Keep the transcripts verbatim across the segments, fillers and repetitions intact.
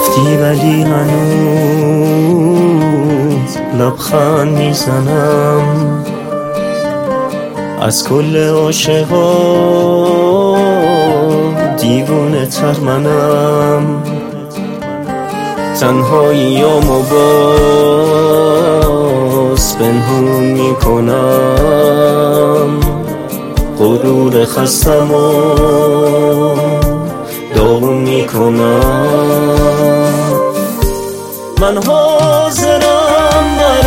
رفتی ولی هنوز لبخند میزنم از کل عاشقا دیوونه تر منم. تنهاییامو باز پنهون میکنم، غرور خستمو داغون میکنم. من حاضرم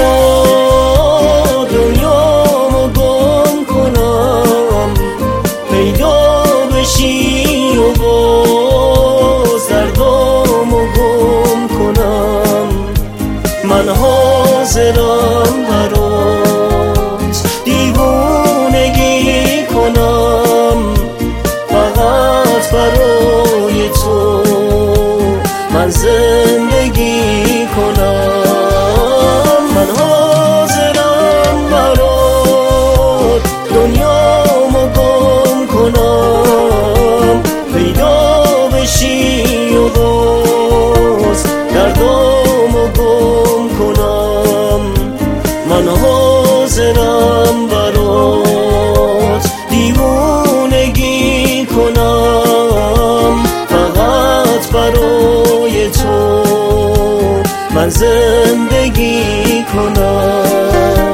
برا دنیامو گم کنم، پیدا بشی و باز دردامو گم کنم. من حاضرم برات دیوونگی کنم، فقط برای تو من زندگی کنم. من حاضرم برات دنیامو گم کنم، پیدا بشی و باز دردامو گم کنم. من حاضرم برات دیوونگی کنم، فقط برای تو من زندگی کنم.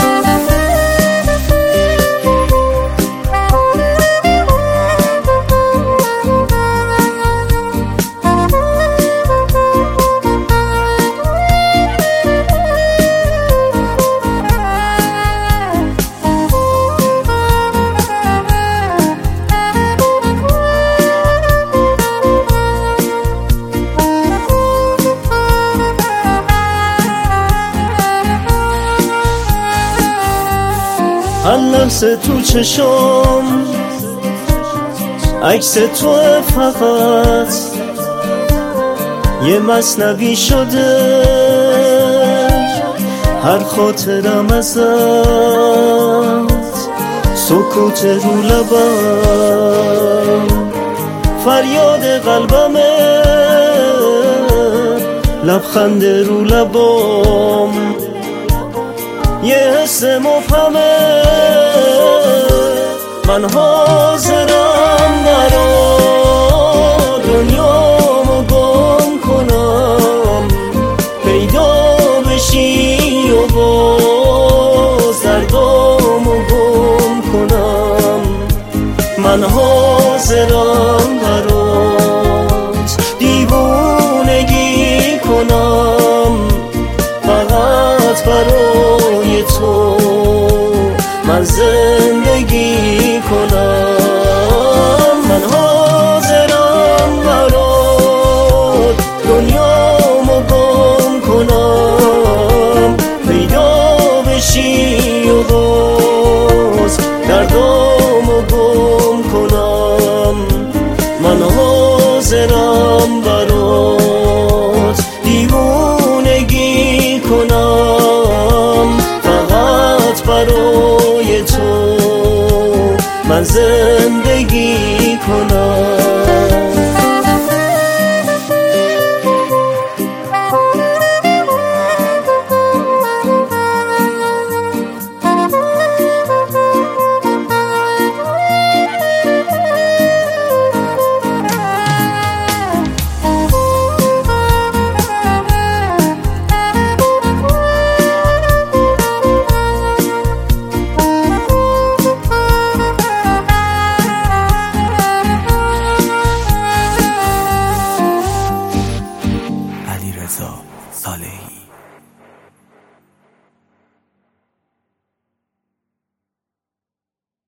هر لحظه تو چشم عکس تو، فقط یه مثنوی شده هر خاطرم ازت، سکوت رو لبم فریاد قلبمه، لبخند رو لبام یه حس مبهمه. من حاضرم برا دنیامو گم کنم، پیدا بشی و باز دردامو گم کنم. من حاضرم برات دیوونگی کنم، فقط برای تو من زندگی کنم. من حاضرم برات دنیامو گم کنم، پیدا بشی و باز دردامو گم کنم. من حاضرم